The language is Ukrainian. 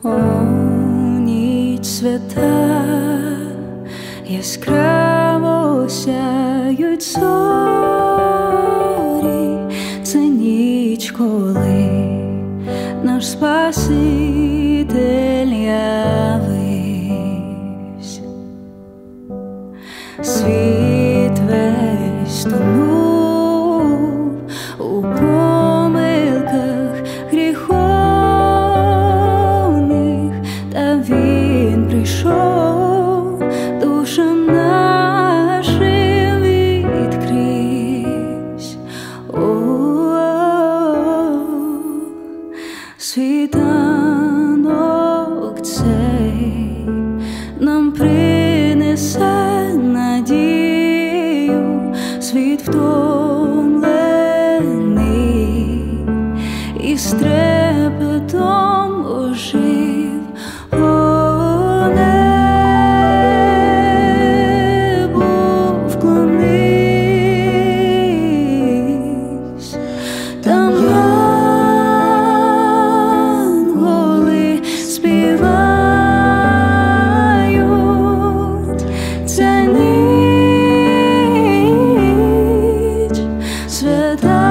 О, ніч свята, яскраво сяють зорі, це ніч, коли наш Спаситель явився. Світ весь тонув у помилках гріховних, та Він прийшов душам нашим відкрізь. Світанок цей нам принесе надію, світ втомлений і з трепетом ожив. О, небу вклонись, там янголи співають. Ця ніч свята,